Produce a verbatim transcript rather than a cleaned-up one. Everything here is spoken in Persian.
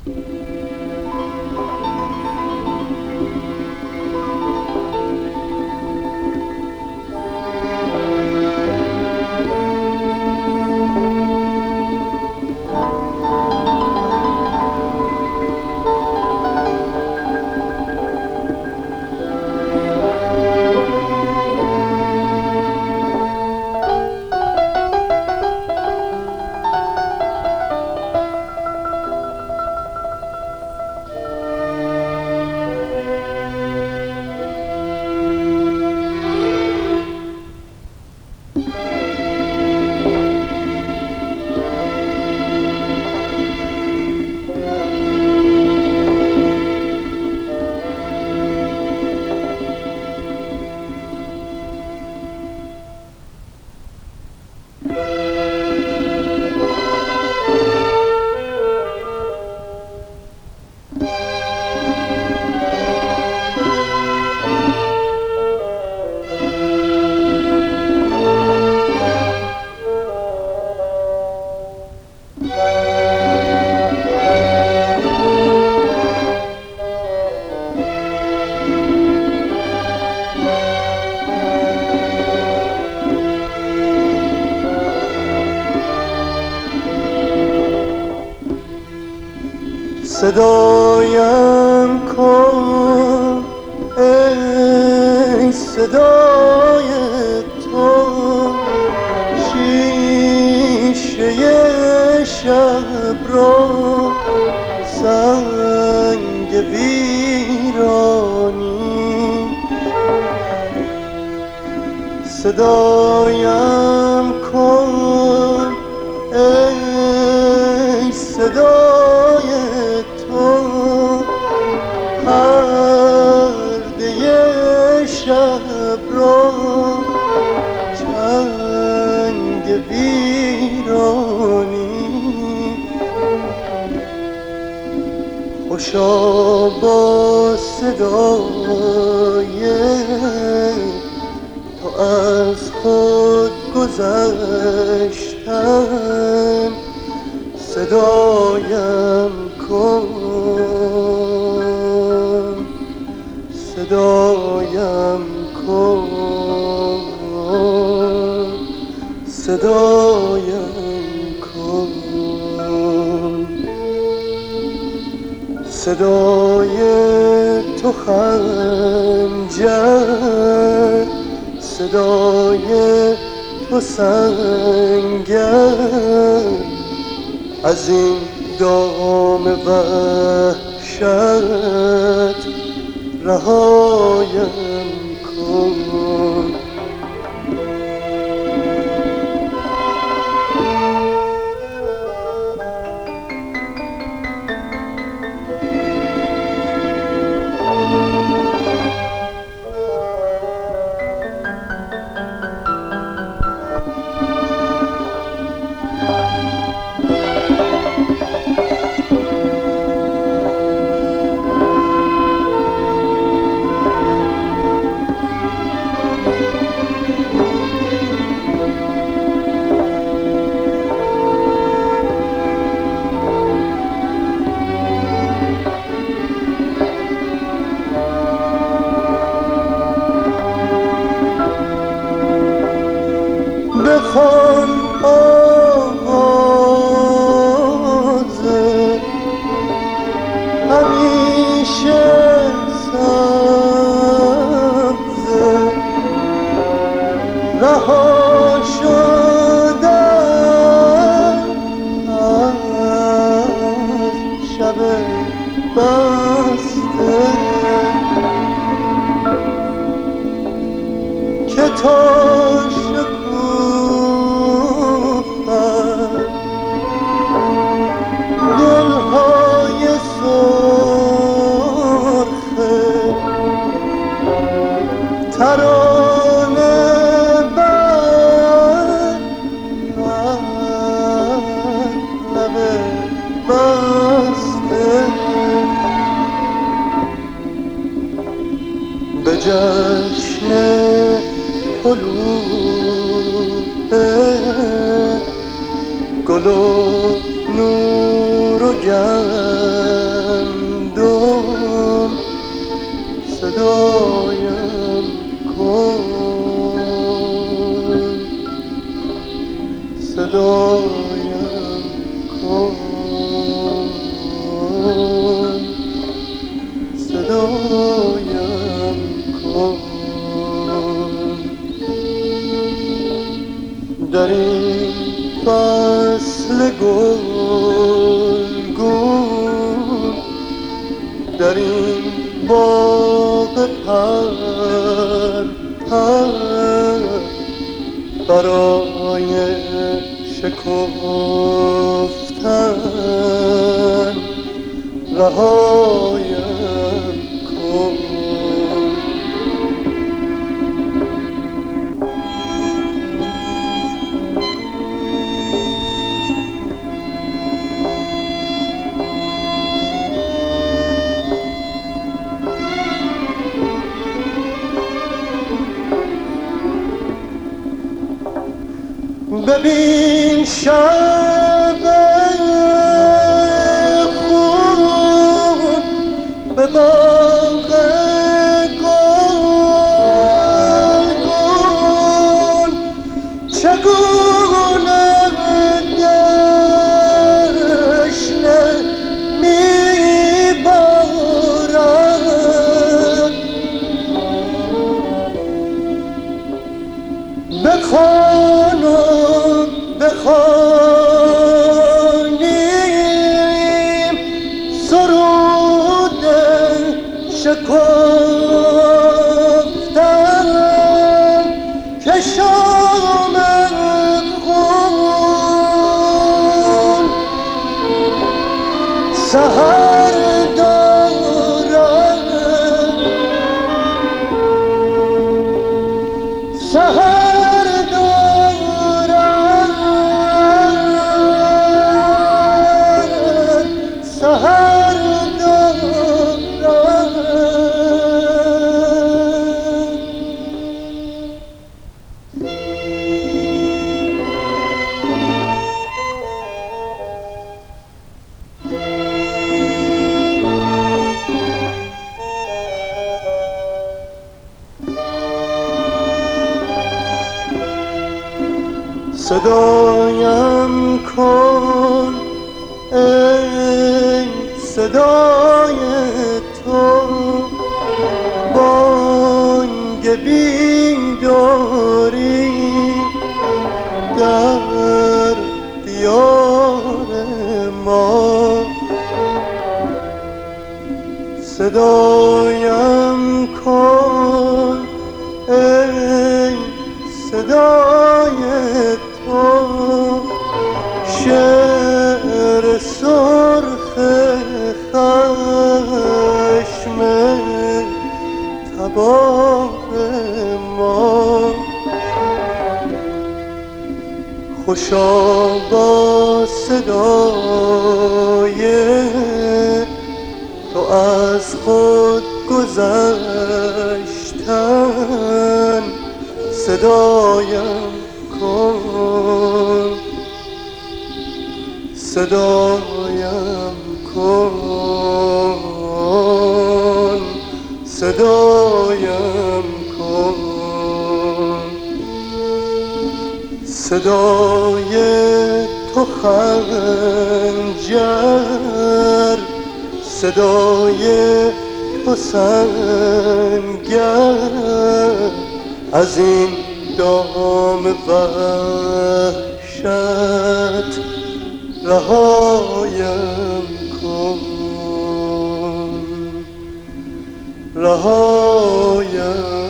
صدایم کن ای صدای تو، شیشه شب رو سنگ ویرانی. صدایم کن ای صدای تو، پرده شب رو چنگ ویرانی. خوشا با صدای تو از خود گذشتن، صدایم کن صدایم کن صدایم کن. صدای تو خنجر، صدای تو سنگر، از این دام وحشت رهایم کن. بخوان آواز همیشه سبز، رها شدم از شب بسته که تا دلهای سرخ ترانه بر لب بسته، به جشن طلوع گل و نور و گل صدایم کن، صدایم کن، صدایم کن. در این فصل گلگون، در این باغ پر پر، برای شکفتن رهایم کن. ببین شب خون به باغ گلگون چگونه دشنه میبارد. بخوان و بخوانیم سرود شکفتن که شام خون سحر دارد، سحر صدایم کن ای صدای تو، بانگ بیداری در دیار ما. صدایم کن ای صدای تو، شعر سرخ خشم تباه ما. خوشا با صدای تو از خود گذشتن، صدایم کن، صدایم کن، صدایم کن. صدای تو خنجر، صدای تو سنگر، از این دام وحشت رهایم کن، رهایم